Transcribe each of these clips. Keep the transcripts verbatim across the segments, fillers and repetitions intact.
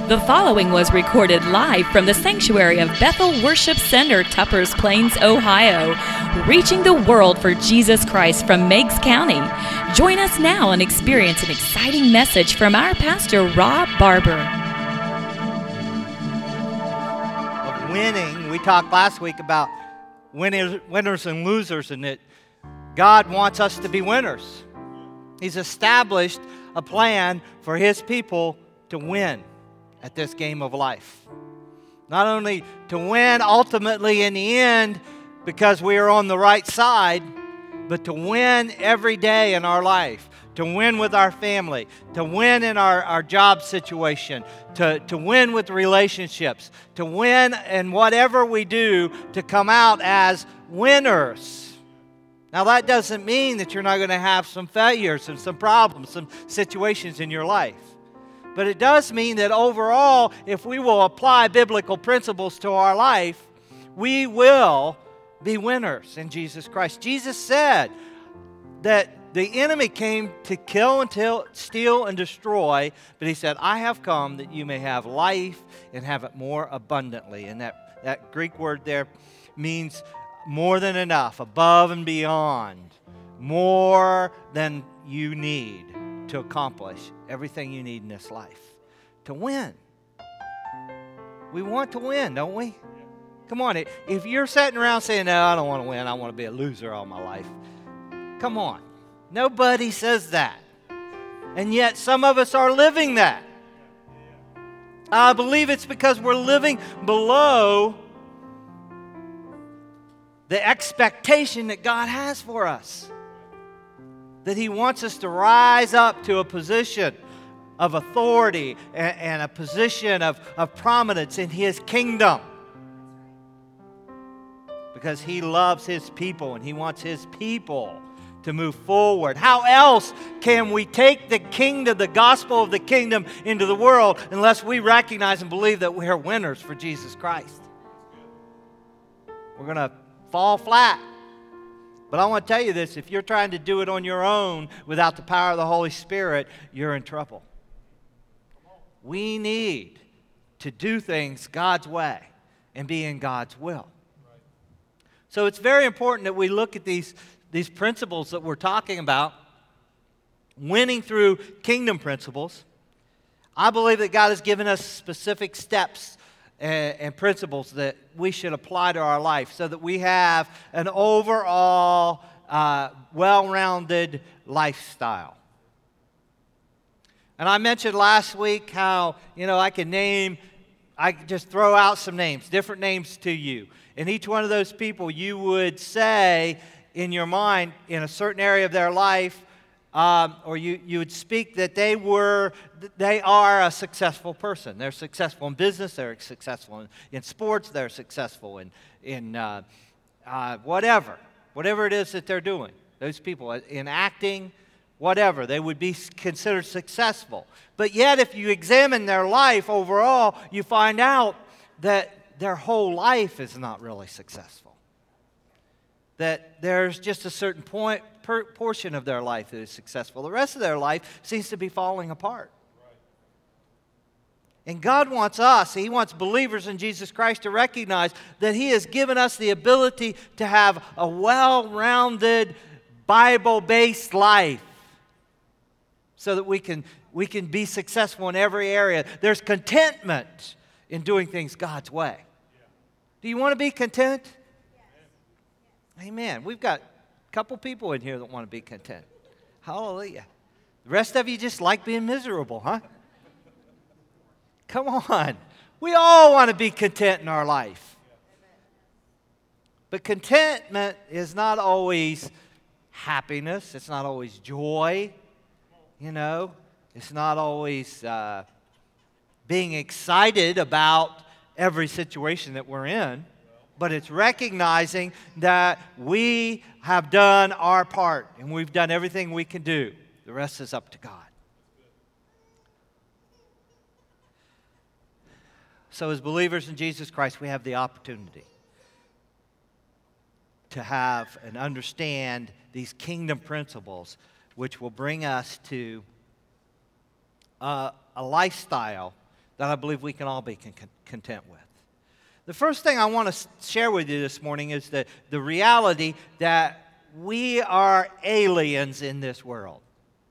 The following was recorded live from the sanctuary of Bethel Worship Center, Tuppers Plains, Ohio, reaching the world for Jesus Christ from Meigs County. Join us now and experience an exciting message from our pastor, Rob Barber. Of winning, we talked last week about winners, winners and losers, and that God wants us to be winners. He's established a plan for His people to win at this game of life. Not only to win ultimately in the end because we are on the right side, but to win every day in our life, to win with our family, to win in our, our job situation, to, to win with relationships, to win in whatever we do, to come out as winners. Now that doesn't mean that you're not going to have some failures and some problems, some situations in your life. But it does mean that overall, if we will apply biblical principles to our life, we will be winners in Jesus Christ. Jesus said that the enemy came to kill and till, steal and destroy, but He said, I have come that you may have life and have it more abundantly. And that, that Greek word there means more than enough, above and beyond, more than you need to accomplish everything you need in this life. To win. We want to win, don't we? Come on, if you're sitting around saying, no, I don't want to win, I want to be a loser all my life. Come on. Nobody says that. And yet some of us are living that. I believe it's because we're living below the expectation that God has for us. That He wants us to rise up to a position of authority and, and a position of, of prominence in His kingdom. Because He loves His people and He wants His people to move forward. How else can we take the kingdom, the gospel of the kingdom into the world unless we recognize and believe that we are winners for Jesus Christ? We're going to fall flat. But I want to tell you this, if you're trying to do it on your own without the power of the Holy Spirit, you're in trouble. We need to do things God's way and be in God's will. So it's very important that we look at these, these principles that we're talking about, winning through kingdom principles. I believe that God has given us specific steps and, and principles that we should apply to our life so that we have an overall uh, well-rounded lifestyle. And I mentioned last week how, you know, I can name, I can just throw out some names, different names to you. And each one of those people you would say in your mind in a certain area of their life, um, or you, you would speak that they were, they are a successful person. They're successful in business, they're successful in, in sports, they're successful in, in uh, uh, whatever, whatever it is that they're doing. Those people in acting, whatever, they would be considered successful. But yet if you examine their life overall, you find out that their whole life is not really successful. That there's just a certain point, per, portion of their life that is successful. The rest of their life seems to be falling apart. And God wants us, He wants believers in Jesus Christ to recognize that He has given us the ability to have a well-rounded, Bible-based life so that we can, we can be successful in every area. There's contentment in doing things God's way. Do you want to be content? Yes. Amen. We've got a couple people in here that want to be content. Hallelujah. The rest of you just like being miserable, huh? Come on. We all want to be content in our life. But contentment is not always happiness. It's not always joy. You know, it's not always uh, being excited about every situation that we're in, but it's recognizing that we have done our part and we've done everything we can do. The rest is up to God. So as believers in Jesus Christ, we have the opportunity to have and understand these kingdom principles which will bring us to uh, a lifestyle that I believe we can all be con- content with. The first thing I want to share with you this morning is the, the reality that we are aliens in this world.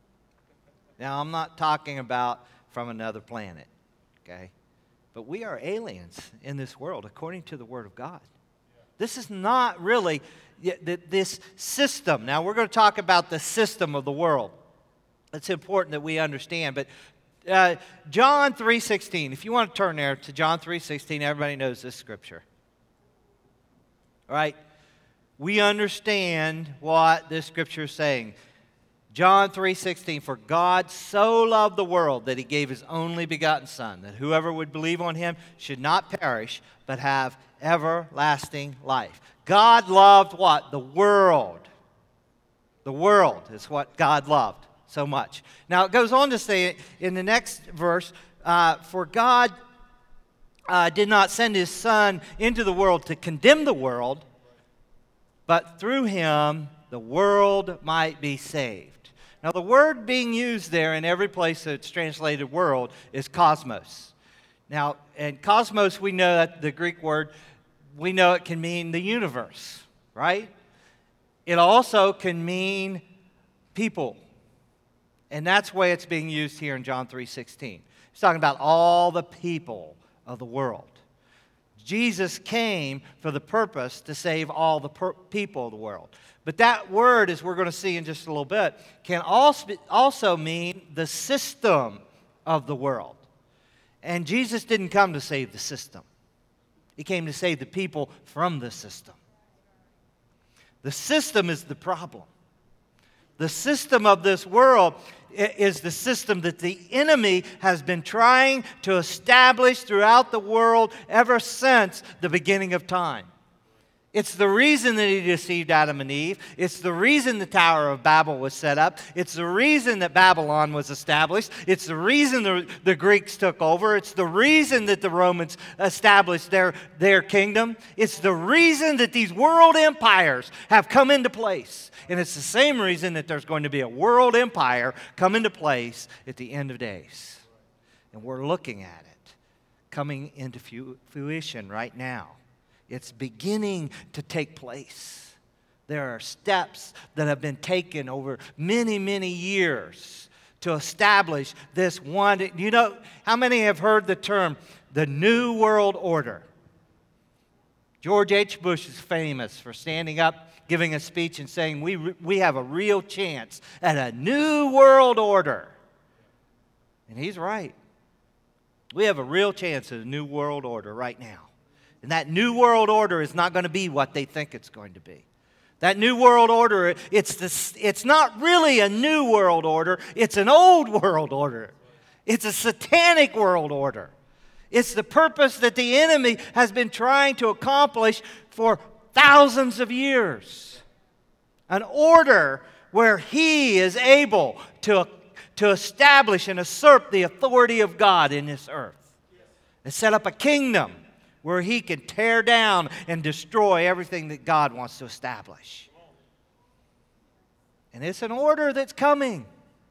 Now, I'm not talking about from another planet, okay? But we are aliens in this world according to the Word of God. This is not really this system. Now, we're going to talk about the system of the world. It's important that we understand. But uh, John three sixteen, if you want to turn there to John three sixteen, everybody knows this scripture. All right? We understand what this scripture is saying. John three sixteen, for God so loved the world that he gave his only begotten Son, that whoever would believe on him should not perish, but have everlasting life. God loved what? The world. The world is what God loved so much. Now it goes on to say in the next verse, uh, for God uh, did not send his Son into the world to condemn the world, but through him the world might be saved. Now, the word being used there in every place that it's translated world is cosmos. Now, and cosmos, we know that the Greek word, we know it can mean the universe, right? It also can mean people. And that's the way it's being used here in John three sixteen. It's talking about all the people of the world. Jesus came for the purpose to save all the per- people of the world. But that word, as we're going to see in just a little bit, can also mean the system of the world. And Jesus didn't come to save the system. He came to save the people from the system. The system is the problem. The system of this world is the system that the enemy has been trying to establish throughout the world ever since the beginning of time. It's the reason that he deceived Adam and Eve. It's the reason the Tower of Babel was set up. It's the reason that Babylon was established. It's the reason the, the Greeks took over. It's the reason that the Romans established their, their kingdom. It's the reason that these world empires have come into place. And it's the same reason that there's going to be a world empire come into place at the end of days. And we're looking at it coming into fruition right now. It's beginning to take place. There are steps that have been taken over many, many years to establish this one. You know, how many have heard the term, the New World Order? George H. Bush is famous for standing up, giving a speech and saying, we, we have a real chance at a new world order. And he's right. We have a real chance at a new world order right now. And that new world order is not going to be what they think it's going to be. That new world order, it's, this, it's not really a new world order. It's an old world order. It's a satanic world order. It's the purpose that the enemy has been trying to accomplish for thousands of years. An order where he is able to, to establish and assert the authority of God in this earth. And set up a kingdom where he can tear down and destroy everything that God wants to establish. And it's an order that's coming.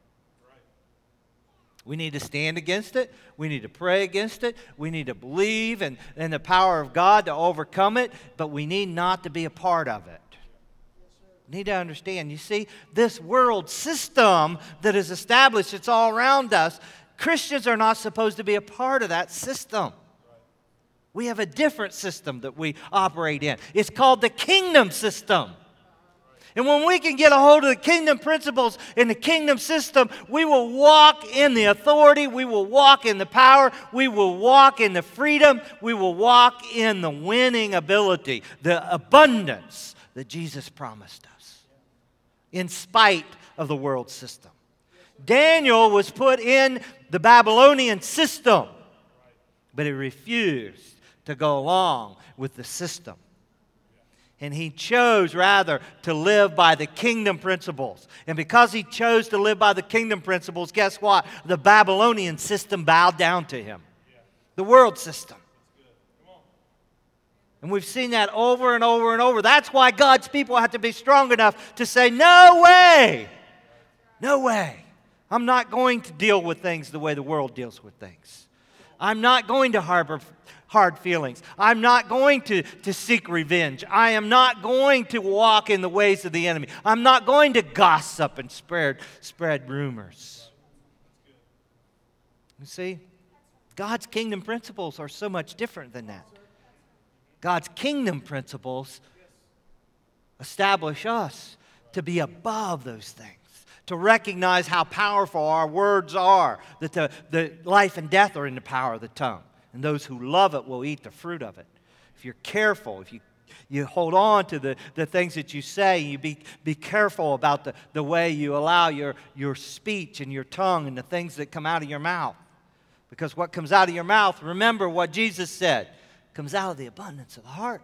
We need to stand against it. We need to pray against it. We need to believe in, in the power of God to overcome it. But we need not to be a part of it. We need to understand, you see, this world system that is established, it's all around us. Christians are not supposed to be a part of that system. We have a different system that we operate in. It's called the kingdom system. And when we can get a hold of the kingdom principles in the kingdom system, we will walk in the authority, we will walk in the power, we will walk in the freedom, we will walk in the winning ability, the abundance that Jesus promised us, in spite of the world system. Daniel was put in the Babylonian system, but he refused to go along with the system. And he chose, rather, to live by the kingdom principles. And because he chose to live by the kingdom principles, guess what? The Babylonian system bowed down to him. The world system. And we've seen that over and over and over. That's why God's people have to be strong enough to say, no way! No way! I'm not going to deal with things the way the world deals with things. I'm not going to harbor hard feelings. I'm not going to, to seek revenge. I am not going to walk in the ways of the enemy. I'm not going to gossip and spread, spread rumors. You see, God's kingdom principles are so much different than that. God's kingdom principles establish us to be above those things, to recognize how powerful our words are, that the, the life and death are in the power of the tongue, and those who love it will eat the fruit of it. If you're careful, if you, you hold on to the, the things that you say, you be, be careful about the, the way you allow your, your speech and your tongue and the things that come out of your mouth. Because what comes out of your mouth, remember what Jesus said, comes out of the abundance of the heart.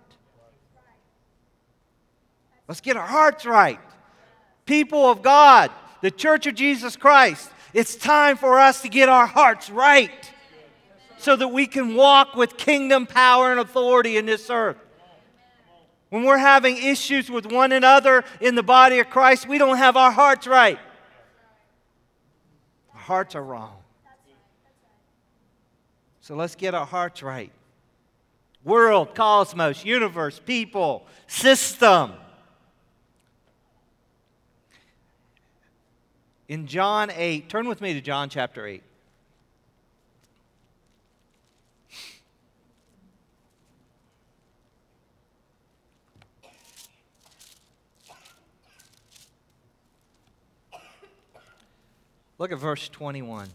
Let's get our hearts right. People of God, the Church of Jesus Christ, it's time for us to get our hearts right so that we can walk with kingdom power and authority in this earth. When we're having issues with one another in the body of Christ, we don't have our hearts right. Our hearts are wrong. So let's get our hearts right. World, cosmos, universe, people, system. In John eight, turn with me to John chapter eight. Look at verse twenty-one.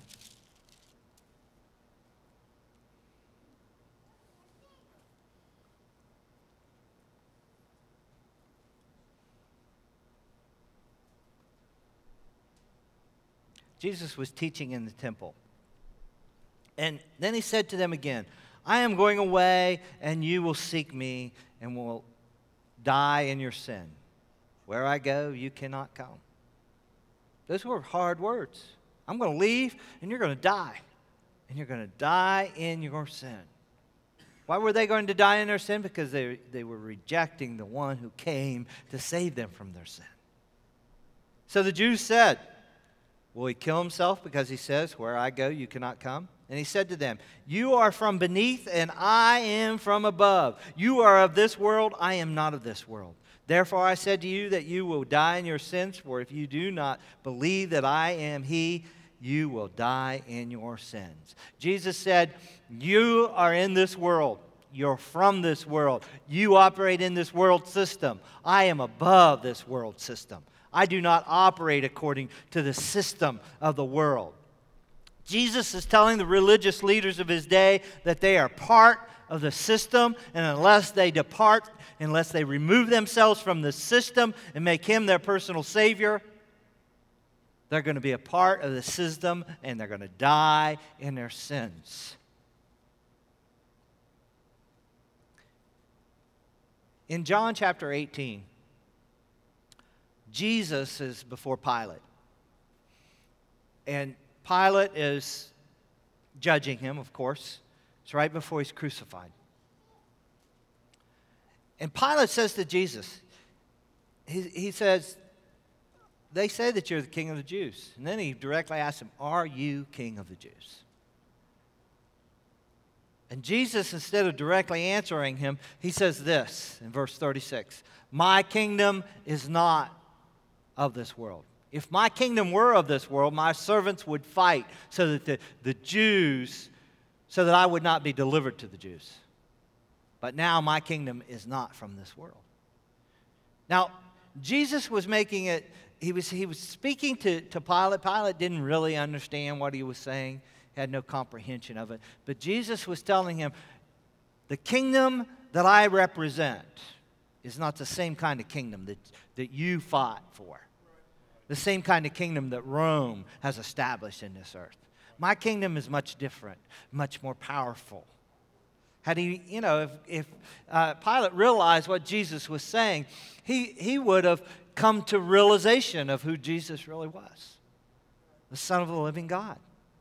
Jesus was teaching in the temple. And then he said to them again, I am going away, and you will seek me, and will die in your sin. Where I go, you cannot come. Those were hard words. I'm going to leave, and you're going to die. And you're going to die in your sin. Why were they going to die in their sin? Because they, they were rejecting the one who came to save them from their sin. So the Jews said, will he kill himself because he says, where I go, you cannot come? And he said to them, you are from beneath, and I am from above. You are of this world, I am not of this world. Therefore I said to you that you will die in your sins, for if you do not believe that I am he, you will die in your sins. Jesus said, you are in this world. You're from this world. You operate in this world system. I am above this world system. I do not operate according to the system of the world. Jesus is telling the religious leaders of his day that they are part of the system, and unless they depart, unless they remove themselves from the system and make him their personal savior, they're going to be a part of the system, and they're going to die in their sins. In John chapter eighteen, Jesus is before Pilate. And Pilate is judging him, of course. It's right before he's crucified. And Pilate says to Jesus, he, he says, they say that you're the king of the Jews. And then he directly asks him, are you king of the Jews? And Jesus, instead of directly answering him, he says this in verse thirty-six, my kingdom is not of this world. If my kingdom were of this world, my servants would fight so that the, the Jews, so that I would not be delivered to the Jews. But now my kingdom is not from this world. Now, Jesus was making it, he was, he was speaking to, to Pilate. Pilate didn't really understand what he was saying, had no comprehension of it. But Jesus was telling him, the kingdom that I represent is not the same kind of kingdom that, that you fought for. The same kind of kingdom that Rome has established in this earth. My kingdom is much different, much more powerful. Had he, you know, if, if uh, Pilate realized what Jesus was saying, he, he would have come to realization of who Jesus really was. The Son of the living God.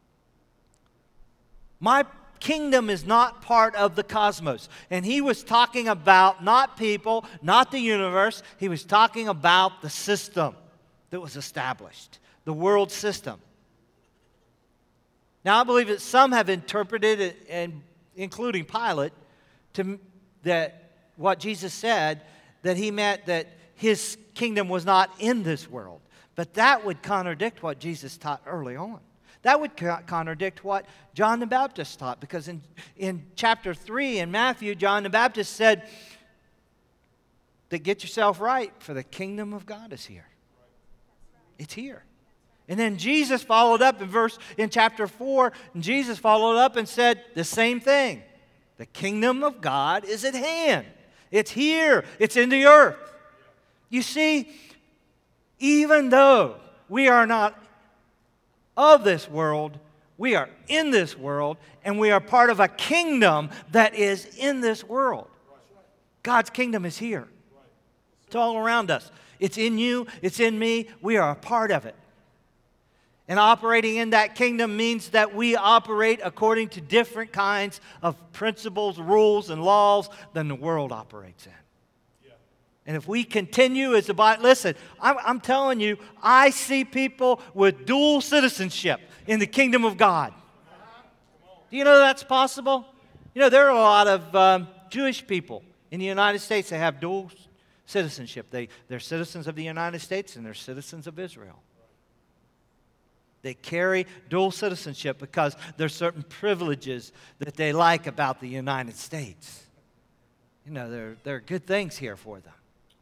My kingdom is not part of the cosmos. And he was talking about not people, not the universe. He was talking about the system that was established, the world system. Now, I believe that some have interpreted it, and including Pilate, to that what Jesus said, that he meant that his kingdom was not in this world. But that would contradict what Jesus taught early on. That would co- contradict what John the Baptist taught, because in, in chapter three in Matthew, John the Baptist said that get yourself right, for the kingdom of God is here. It's here. And then Jesus followed up in verse in chapter four, and Jesus followed up and said the same thing. The kingdom of God is at hand. It's here. It's in the earth. You see, even though we are not of this world, we are in this world, and we are part of a kingdom that is in this world. God's kingdom is here. It's all around us. It's in you. It's in me. We are a part of it. And operating in that kingdom means that we operate according to different kinds of principles, rules, and laws than the world operates in. Yeah. And if we continue as the Bible, listen, I'm, I'm telling you, I see people with dual citizenship in the kingdom of God. Do you know that's possible? You know, there are a lot of um, Jewish people in the United States that have dual citizenship. They, they're citizens of the United States and they're citizens of Israel. They carry dual citizenship because there's certain privileges that they like about the United States. You know, there, there are good things here for them.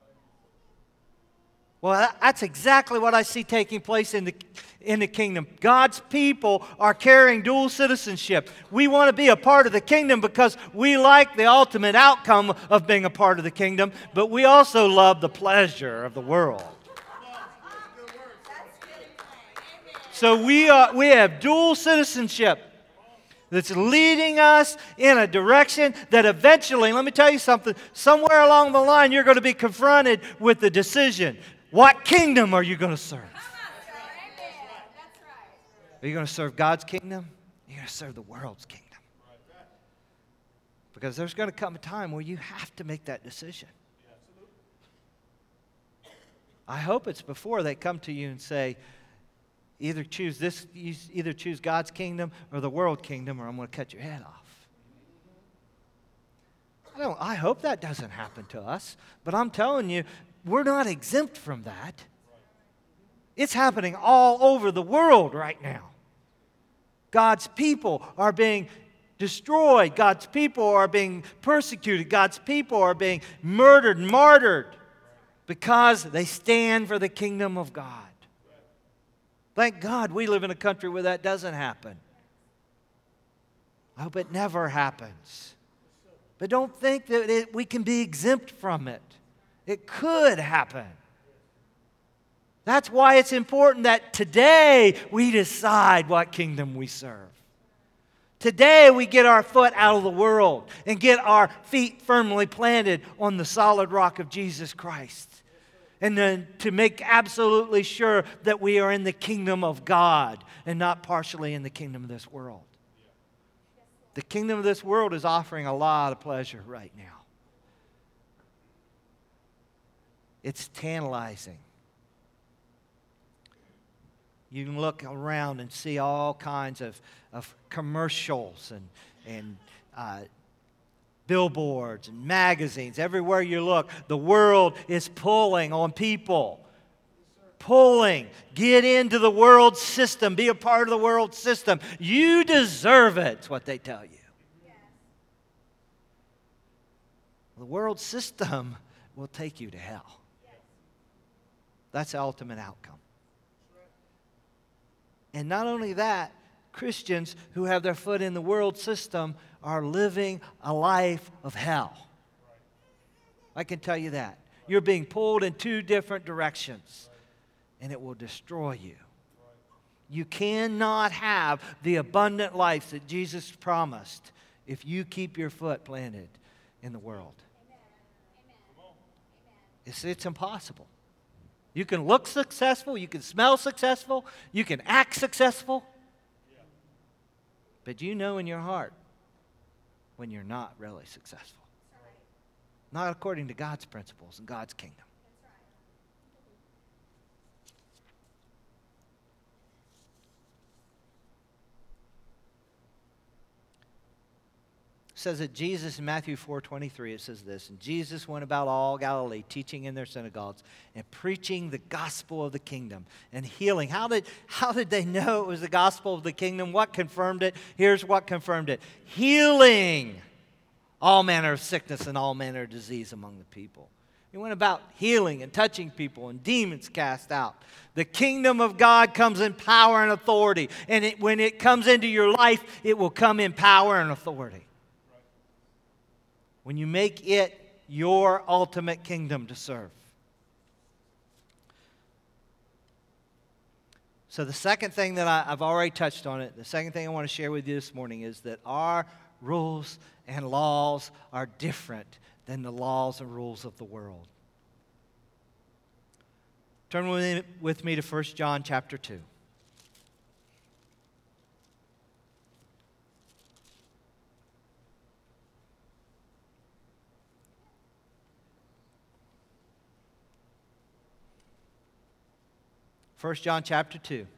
Well, that's exactly what I see taking place in the, in the kingdom. God's people are carrying dual citizenship. We want to be a part of the kingdom because we like the ultimate outcome of being a part of the kingdom, but we also love the pleasure of the world. So we are, we have dual citizenship that's leading us in a direction that eventually, let me tell you something, somewhere along the line you're going to be confronted with the decision. What kingdom are you going to serve? Are you going to serve God's kingdom? Or are you going to serve the world's kingdom? Because there's going to come a time where you have to make that decision. I hope it's before they come to you and say, Either choose this, you either choose God's kingdom or the world kingdom, or I'm going to cut your head off. I don't. I hope that doesn't happen to us, but I'm telling you, we're not exempt from that. It's happening all over the world right now. God's people are being destroyed. God's people are being persecuted. God's people are being murdered and martyred because they stand for the kingdom of God. Thank God we live in a country where that doesn't happen. I hope it never happens. But don't think that it, we can be exempt from it. It could happen. That's why it's important that today we decide what kingdom we serve. Today we get our foot out of the world and get our feet firmly planted on the solid rock of Jesus Christ. And then to make absolutely sure that we are in the kingdom of God and not partially in the kingdom of this world. The kingdom of this world is offering a lot of pleasure right now. It's tantalizing. You can look around and see all kinds of, of commercials and, and uh, billboards and magazines. Everywhere you look, the world is pulling on people. Pulling. Get into the world system. Be a part of the world system. You deserve it. It's what they tell you. The world system will take you to hell. That's the ultimate outcome. And not only that, Christians who have their foot in the world system are living a life of hell. I can tell you that. You're being pulled in two different directions, and it will destroy you. You cannot have the abundant life that Jesus promised if you keep your foot planted in the world. It's, it's impossible. You can look successful, you can smell successful, you can act successful, but you know in your heart when you're not really successful. Not according to God's principles and God's kingdom. says that Jesus, in Matthew four twenty-three, it says this, and Jesus went about all Galilee, teaching in their synagogues and preaching the gospel of the kingdom and healing. How did, how did they know it was the gospel of the kingdom? What confirmed it? Here's what confirmed it. Healing all manner of sickness and all manner of disease among the people. He went about healing and touching people and demons cast out. The kingdom of God comes in power and authority. And it, when it comes into your life, it will come in power and authority. When you make it your ultimate kingdom to serve. So the second thing that I, I've already touched on it, the second thing I want to share with you this morning is that our rules and laws are different than the laws and rules of the world. Turn with me, with me to First John chapter two. First John chapter two,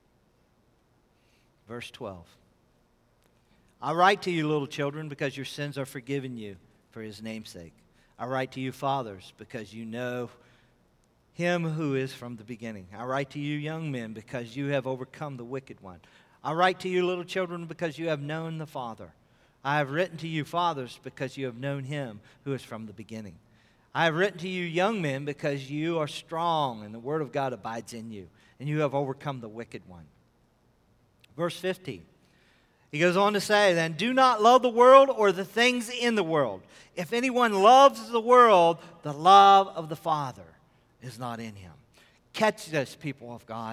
verse twelve. I write to you, little children, because your sins are forgiven you for his name's sake. I write to you, fathers, because you know him who is from the beginning. I write to you, young men, because you have overcome the wicked one. I write to you, little children, because you have known the Father. I have written to you, fathers, because you have known him who is from the beginning. I have written to you, young men, because you are strong, and the word of God abides in you, and you have overcome the wicked one. Verse fifteen. He goes on to say, then do not love the world or the things in the world. If anyone loves the world, the love of the Father is not in him. Catch this, people of God.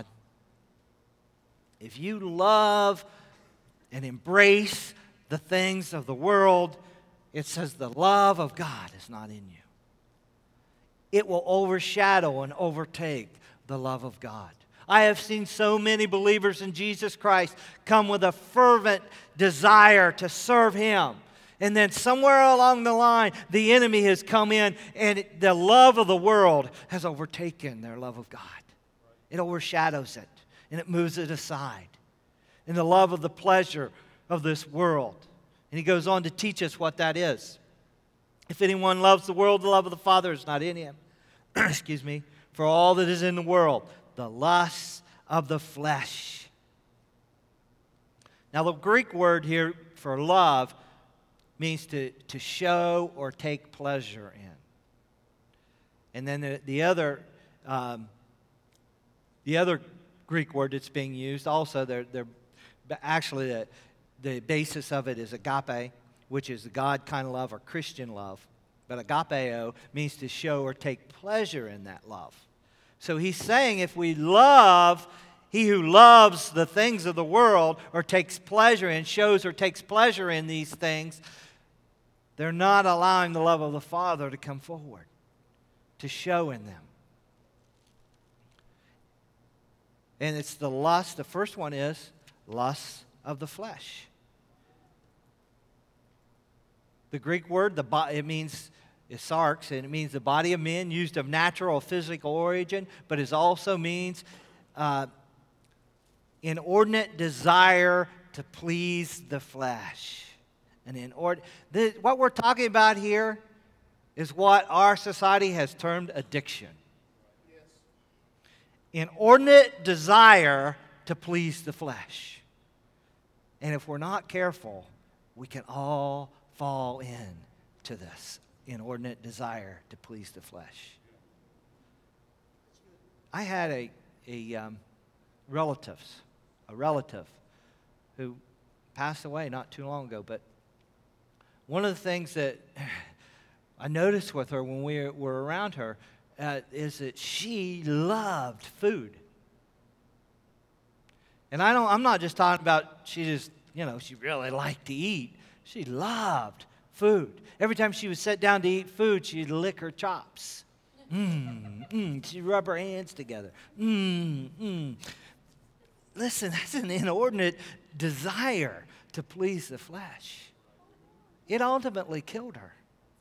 If you love and embrace the things of the world, it says the love of God is not in you. It will overshadow and overtake the love of God. I have seen so many believers in Jesus Christ come with a fervent desire to serve him. And then somewhere along the line, the enemy has come in and the love of the world has overtaken their love of God. It overshadows it and it moves it aside. And the love of the pleasure of this world. And he goes on to teach us what that is. If anyone loves the world, the love of the Father is not in him. Excuse me. For all that is in the world, the lusts of the flesh. Now, the Greek word here for love means to, to show or take pleasure in. And then the, the other um, the other Greek word that's being used, also, they're, they're actually the, the basis of it is agape, which is the God kind of love or Christian love. But agapeo means to show or take pleasure in that love. So he's saying if we love, he who loves the things of the world or takes pleasure in, shows or takes pleasure in these things, they're not allowing the love of the Father to come forward, to show in them. And it's the lust, the first one is lust of the flesh. The Greek word, the bo- it means is sarx, and it means the body of men used of natural or physical origin, but it also means uh, inordinate desire to please the flesh. An inord- the, what we're talking about here is what our society has termed addiction. Yes. Inordinate desire to please the flesh. And if we're not careful, we can all fall in to this inordinate desire to please the flesh. I had a, a um, relatives, a relative who passed away not too long ago, but one of the things that I noticed with her when we were around her uh, is that she loved food. And I don't, I'm not just talking about she just, you know, she really liked to eat. She loved food. Every time she would sit down to eat food, she'd lick her chops. Mmm, mmm. She'd rub her hands together. Mmm, mmm. Listen, that's an inordinate desire to please the flesh. It ultimately killed her.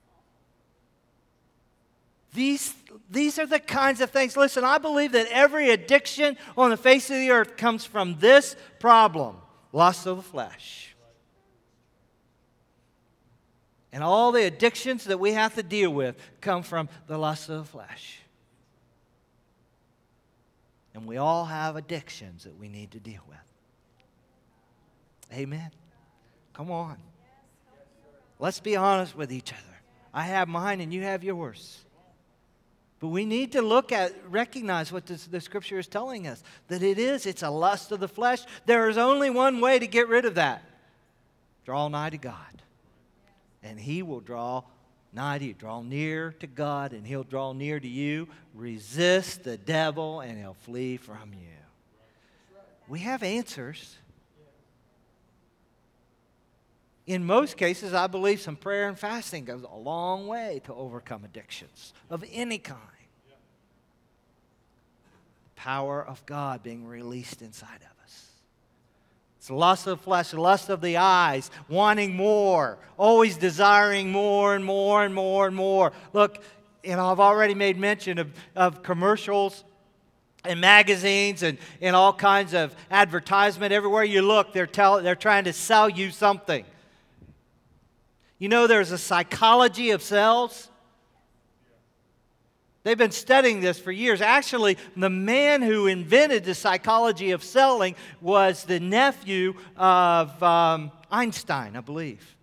These, these are the kinds of things. Listen, I believe that every addiction on the face of the earth comes from this problem, lust of the flesh. And all the addictions that we have to deal with come from the lust of the flesh. And we all have addictions that we need to deal with. Amen. Come on. Let's be honest with each other. I have mine and you have yours. But we need to look at, recognize what this, the Scripture is telling us. That it is, it's a lust of the flesh. There is only one way to get rid of that. Draw nigh to God. And He will draw nigh to you. Draw near to God and He'll draw near to you. Resist the devil and he'll flee from you. We have answers. In most cases, I believe some prayer and fasting goes a long way to overcome addictions of any kind. The power of God being released inside of us. It's the lust of the flesh, the lust of the eyes, wanting more, always desiring more and more and more and more. Look, you know, I've already made mention of, of commercials and magazines and, and all kinds of advertisement. Everywhere you look, they're, tell, they're trying to sell you something. You know, there's a psychology of sales. They've been studying this for years. Actually, the man who invented the psychology of selling was the nephew of um, Einstein, I believe.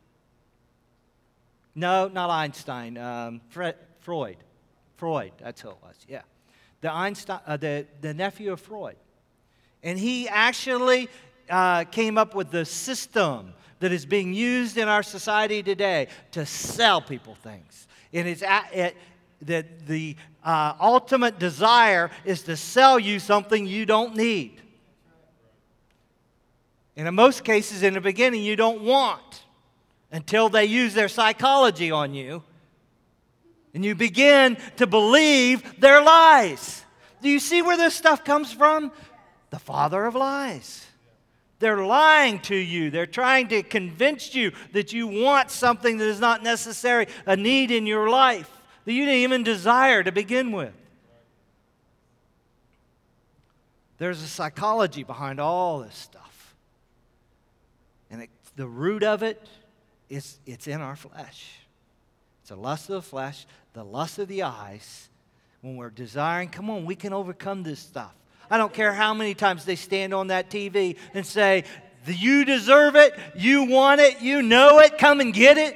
No, not Einstein. Um, Fre- Freud. Freud, that's who it was, yeah. The, Einstein, uh, the, the nephew of Freud. And he actually uh, came up with the system that is being used in our society today to sell people things. And it's at, it, the, the uh, ultimate desire is to sell you something you don't need. And in most cases, in the beginning, you don't want until they use their psychology on you. And you begin to believe their lies. Do you see where this stuff comes from? The father of lies. They're lying to you. They're trying to convince you that you want something that is not necessary, a need in your life that you didn't even desire to begin with. There's a psychology behind all this stuff. And it, the root of it is it's in our flesh. It's the lust of the flesh, the lust of the eyes. When we're desiring, come on, we can overcome this stuff. I don't care how many times they stand on that T V and say, you deserve it, you want it, you know it, come and get it.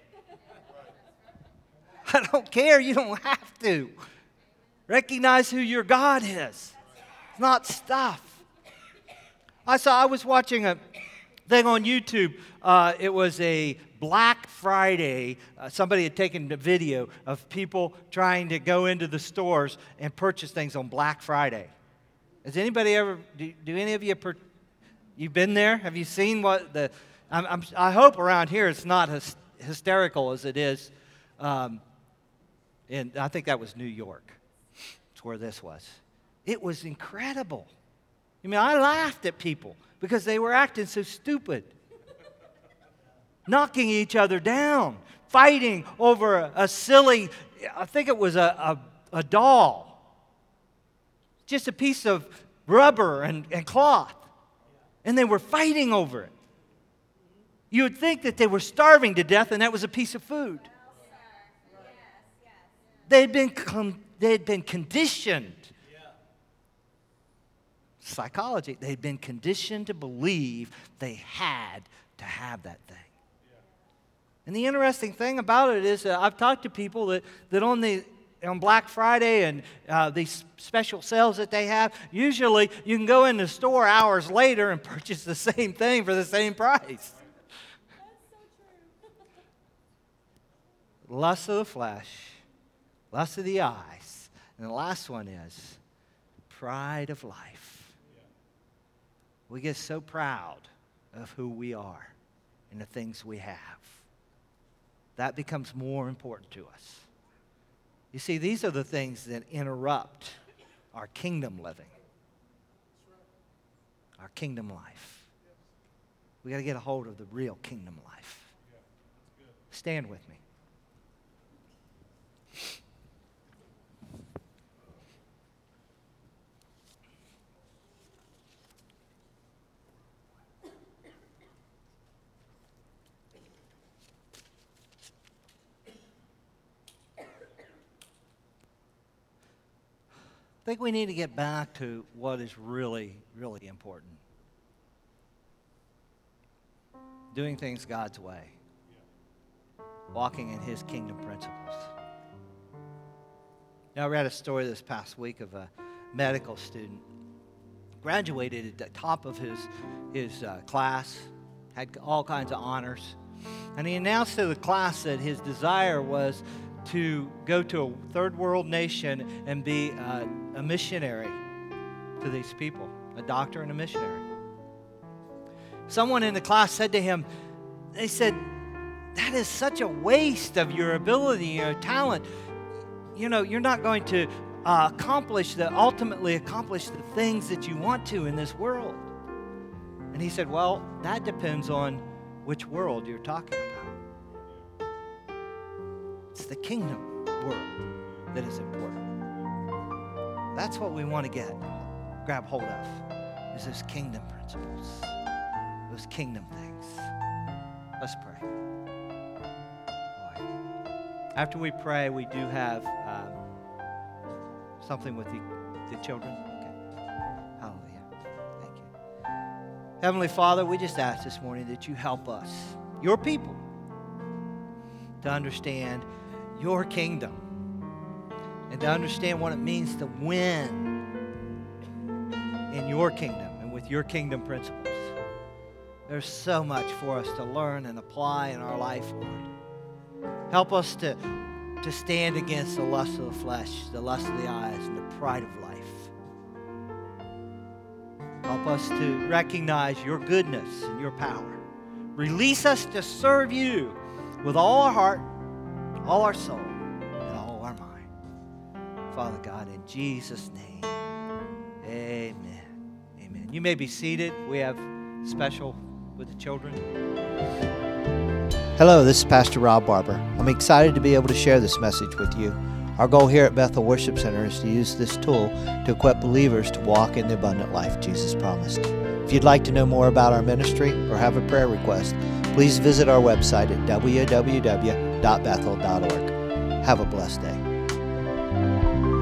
I don't care, you don't have to. Recognize who your God is. It's not stuff. I saw, I was watching a thing on YouTube. Uh, it was a Black Friday. Uh, somebody had taken a video of people trying to go into the stores and purchase things on Black Friday. Has anybody ever, do, do any of you, per, you've been there? Have you seen what the, I'm, I'm, I hope around here it's not as hysterical as it is. Um, and I think that was New York. That's where this was. It was incredible. I mean, I laughed at people because they were acting so stupid. Knocking each other down, fighting over a, a silly, I think it was a, a, a doll. Just a piece of rubber and, and cloth. And they were fighting over it. You would think that they were starving to death and that was a piece of food. They had been, com- they had been conditioned. Psychology, they had been conditioned to believe they had to have that thing. And the interesting thing about it is that I've talked to people that, that on the on Black Friday and uh, these special sales that they have, usually you can go in the store hours later and purchase the same thing for the same price. That's so true. Lust of the flesh, lust of the eyes, and the last one is pride of life. We get so proud of who we are and the things we have. That becomes more important to us. You see, these are the things that interrupt our kingdom living, our kingdom life. We got to get a hold of the real kingdom life. Stand with me. think we need to get back to what is really, really important. Doing things God's way. Walking in His kingdom principles. Now, I read a story this past week of a medical student. Graduated at the top of his, his uh, class, had all kinds of honors. And he announced to the class that his desire was to go to a third world nation and be uh, a missionary to these people, a doctor and a missionary. Someone in the class said to him, they said, that is such a waste of your ability, your talent. You know, you're not going to uh, accomplish the, ultimately accomplish the things that you want to in this world. And he said, well, that depends on which world you're talking about. It's the kingdom world that is important. That's what we want to get, grab hold of, is those kingdom principles, those kingdom things. Let's pray. Boy. After we pray, we do have um, something with the, the children. Okay. Hallelujah. Thank you. Heavenly Father, we just ask this morning that you help us, your people, to understand your kingdom and to understand what it means to win in your kingdom and with your kingdom principles. There's so much for us to learn and apply in our life, Lord. Help us to, to stand against the lust of the flesh, the lust of the eyes, and the pride of life. Help us to recognize your goodness and your power. Release us to serve you with all our heart, all our soul, and all our mind. Father God, in Jesus' name, amen. Amen. You may be seated. We have special with the children. Hello, this is Pastor Rob Barber. I'm excited to be able to share this message with you. Our goal here at Bethel Worship Center is to use this tool to equip believers to walk in the abundant life Jesus promised. If you'd like to know more about our ministry or have a prayer request, please visit our website at w w w dot bethel dot org. Have a blessed day.